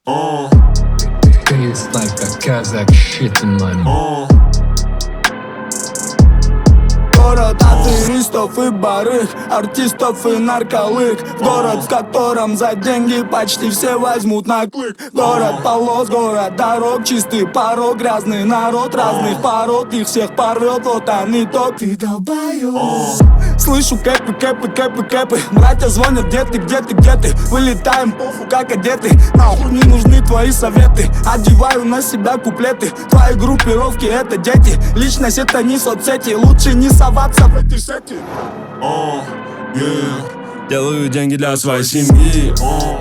It's like a Kazakh shit in my mouth. Город аферистов и барыг, артистов и нарколык. Город, в котором за деньги почти все возьмут на клык. Город полос, город дорог, чистый порог, грязный народ разных пород, их всех порвет, вот они топ. Ты долбоёб. Слышу кэпы, кэпы, кэпы, кэпы. Братья звонят, где ты, где ты, где ты? Вылетаем, похуй, как одеты. Нахуй не нужны твои советы. Одеваю на себя куплеты. Твои группировки это дети. Личность это не соцсети. Лучше не соваться в эти сети. Делаю деньги для своей семьи.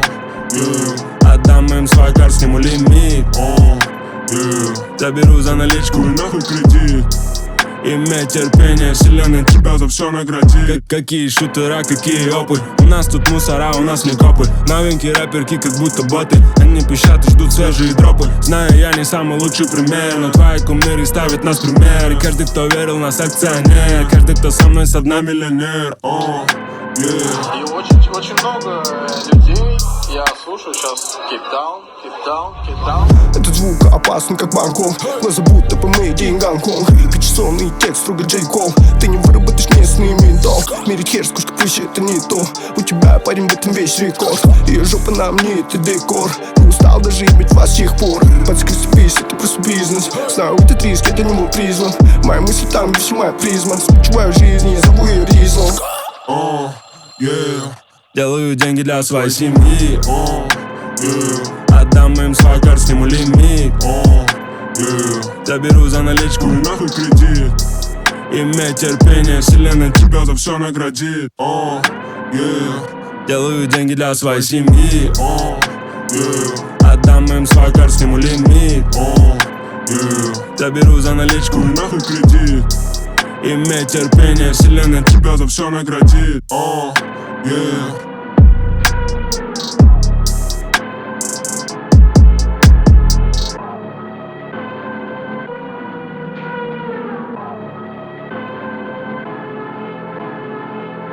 Отдам им свой карт, сниму лимит. Заберу за наличку и нахуй кредит. Иметь терпение, вселенная тебя за все наградит. Какие шутера, какие опы. У нас тут мусора, у нас не копы. Новенькие рэперки, как будто боты. Они пищат и ждут свежие дропы. Знаю, я не самый лучший пример, но твои кумиры ставят нас в пример. И каждый, кто верил, нас акционер. Каждый, кто со мной, со дна миллионер. И очень много людей я слушаю сейчас Keep down, keep down, keep down. Этот звук опасен, как Бангкок. Глаза будто по моей Гонконг. Пятичасовный текст, строго Джей Кол. Ты не выработаешь местный ментол. Мерить хер, сколько плюща, это не то. У тебя, парень, в этом весь рекорд. Ее жопа на мне, это декор. Не устал даже иметь вас с тех пор. Подскрестись, это просто бизнес. Знаю, этот риск, это не мой призван. Мои мысли там, где моя призма. Случиваю жизнь, я зову ее Ризлом. Делаю деньги для своей семьи. Отдам им свой карт, сниму лимит. Заберу за наличку и нахуй кредит. Иметь терпение, вселенная тебя за все наградит. Делаю деньги для своей семьи. Отдам им свой карт, сниму лимит. Заберу за наличку и нахуй кредит. Иметь терпение, вселенная тебя за все наградит.